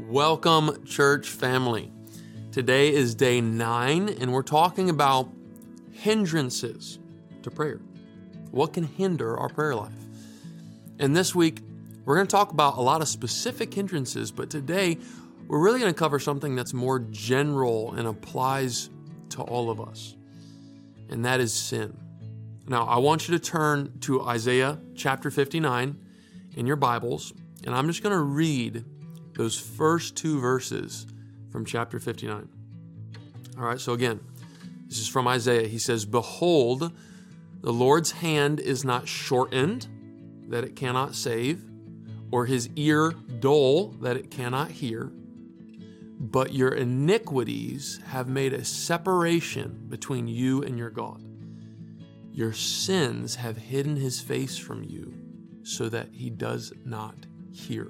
Welcome, church family. Today is day 9, and we're talking about hindrances to prayer. What can hinder our prayer life? And this week, we're going to talk about a lot of specific hindrances, but today, we're really going to cover something that's more general and applies to all of us, and that is sin. Now, I want you to turn to Isaiah chapter 59 in your Bibles, and I'm just going to read those first 2 verses from chapter 59. All right, so again, this is from Isaiah. He says, "Behold, the Lord's hand is not shortened, that it cannot save, or his ear dull, that it cannot hear. But your iniquities have made a separation between you and your God. Your sins have hidden his face from you, so that he does not hear."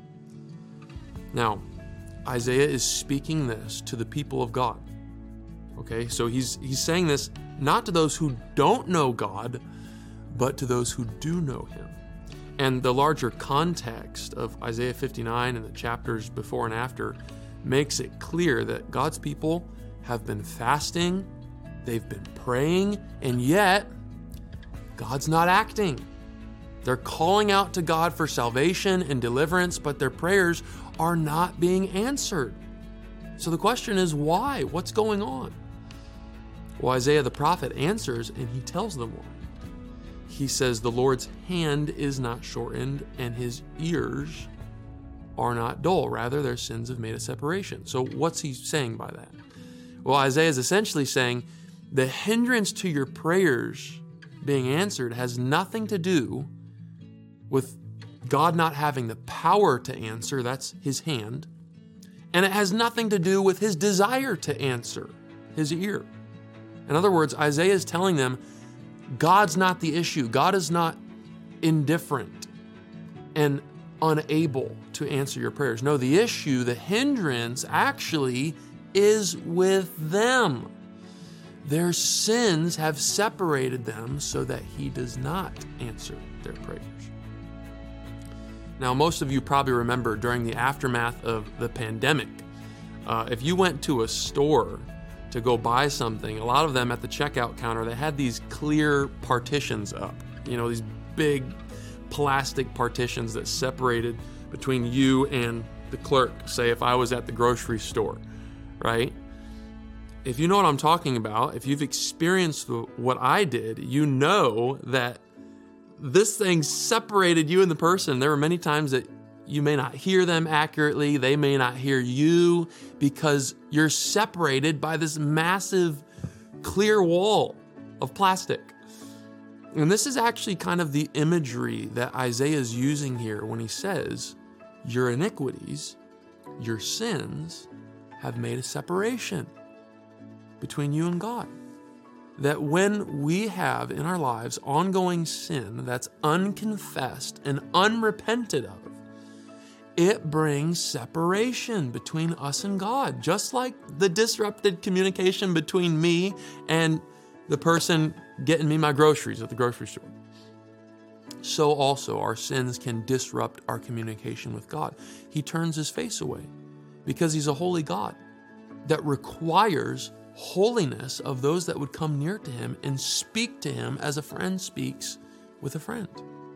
Now, Isaiah is speaking this to the people of God. Okay, so he's saying this not to those who don't know God, but to those who do know him. And the larger context of Isaiah 59 and the chapters before and after makes it clear that God's people have been fasting, they've been praying, and yet God's not acting. They're calling out to God for salvation and deliverance, but their prayers are not being answered. So the question is, why? What's going on? Well, Isaiah the prophet answers, and he tells them why. He says, "The Lord's hand is not shortened, and his ears are not dull. Rather, their sins have made a separation." So what's he saying by that? Well, Isaiah is essentially saying the hindrance to your prayers being answered has nothing to do with God not having the power to answer, that's his hand, and it has nothing to do with his desire to answer, his ear. In other words, Isaiah is telling them God's not the issue. God is not indifferent and unable to answer your prayers. No, the issue, the hindrance actually is with them. Their sins have separated them so that he does not answer their prayers. Now, most of you probably remember during the aftermath of the pandemic, if you went to a store to go buy something, a lot of them at the checkout counter, they had these clear partitions up, these big plastic partitions that separated between you and the clerk, say if I was at the grocery store, right? If you know what I'm talking about, if you've experienced what I did, you know that this thing separated you and the person. There were many times that you may not hear them accurately. They may not hear you because you're separated by this massive clear wall of plastic. And this is actually kind of the imagery that Isaiah is using here when he says, your iniquities, your sins have made a separation between you and God. That when we have in our lives ongoing sin that's unconfessed and unrepented of, it brings separation between us and God, just like the disrupted communication between me and the person getting me my groceries at the grocery store. So also our sins can disrupt our communication with God. He turns his face away because he's a holy God that requires holiness of those that would come near to him and speak to him as a friend speaks with a friend.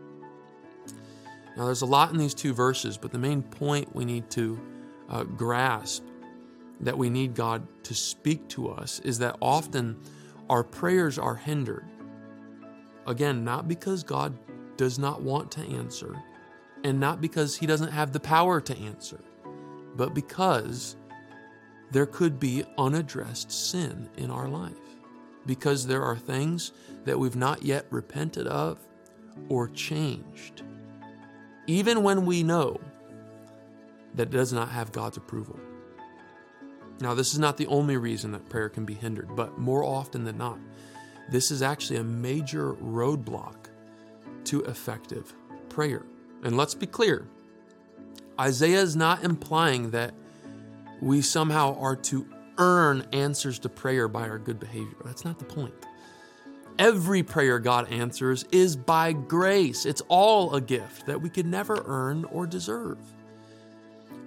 Now, there's a lot in these 2 verses, but the main point we need to grasp that we need God to speak to us is that often our prayers are hindered. Again, not because God does not want to answer and not because he doesn't have the power to answer, but because there could be unaddressed sin in our life, because there are things that we've not yet repented of or changed, even when we know that it does not have God's approval. Now, this is not the only reason that prayer can be hindered, but more often than not, this is actually a major roadblock to effective prayer. And let's be clear, Isaiah is not implying that we somehow are to earn answers to prayer by our good behavior. That's not the point. Every prayer God answers is by grace. It's all a gift that we could never earn or deserve.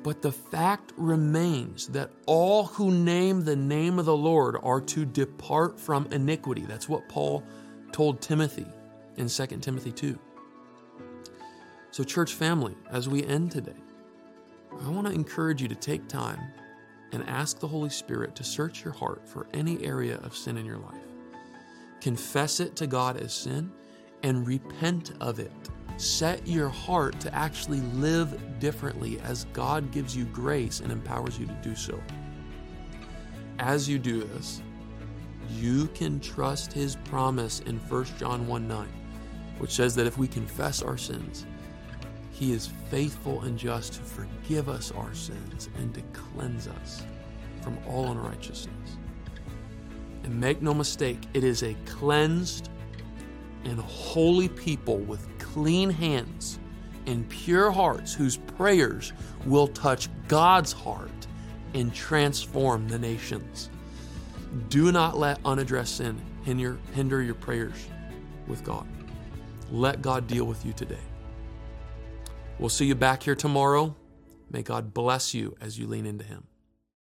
But the fact remains that all who name the name of the Lord are to depart from iniquity. That's what Paul told Timothy in 2 Timothy 2. So church family, as we end today, I want to encourage you to take time and ask the Holy Spirit to search your heart for any area of sin in your life. Confess it to God as sin and repent of it. Set your heart to actually live differently as God gives you grace and empowers you to do so. As you do this, you can trust His promise in 1 John 1:9, which says that if we confess our sins, He is faithful and just to forgive us our sins and to cleanse us from all unrighteousness. And make no mistake, it is a cleansed and holy people with clean hands and pure hearts whose prayers will touch God's heart and transform the nations. Do not let unaddressed sin hinder your prayers with God. Let God deal with you today. We'll see you back here tomorrow. May God bless you as you lean into Him.